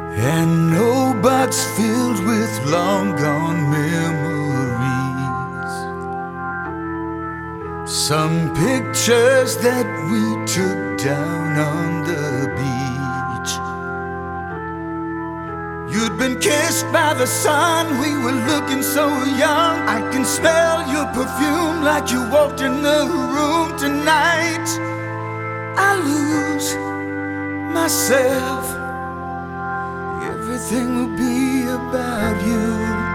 and no box filled with long gone memories. Some pictures that we took down on the beach. You'd been kissed by the sun, we were looking so young. I can smell your perfume like you walked in the room tonight. I lose myself, everything will be about you.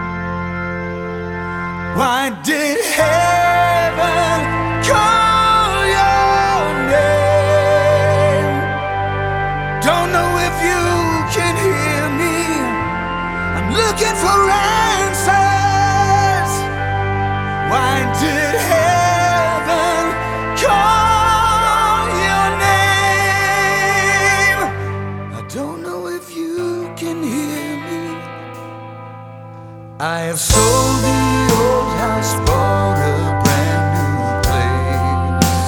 Why did heaven call your name? Don't know if you can hear me, I'm looking for answers. Why did heaven call your name? I don't know if you can hear me. I have sold the old house, bought a brand new place.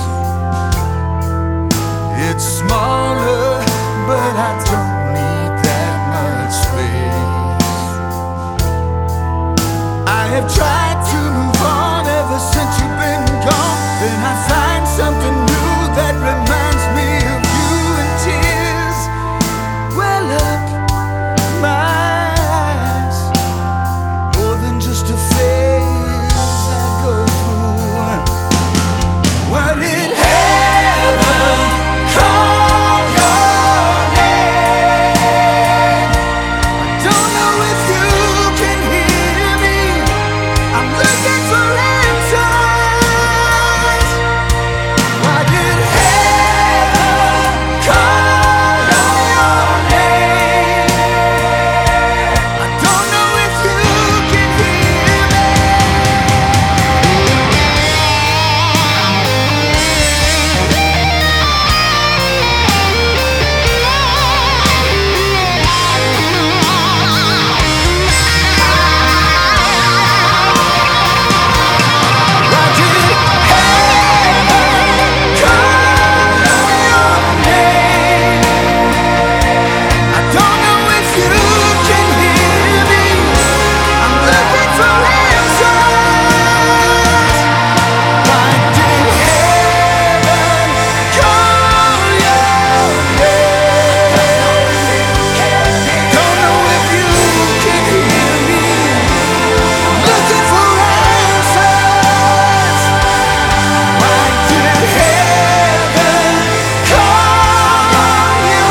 It's smaller, but I don't need that much space. I have tried to move on ever since you've been gone. Then I find something new that reminds me of you, and tears well up my eyes. More than just a phase I go through. Why did heaven call your name? I don't know if you can hear me, I'm looking for answers. Why did heaven call your name? I don't know if you can hear me. Why did heaven call your name? I don't know if you can hear me, I'm looking for answers. Why did heaven call your name? Don't know if you can hear me, I'm looking for answers. Why did heaven call your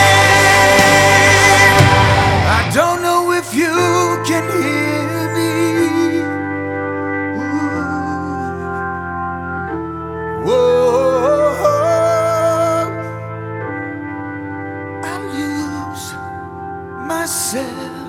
name? I don't know if you can hear me. Ooh. Whoa, I lose myself.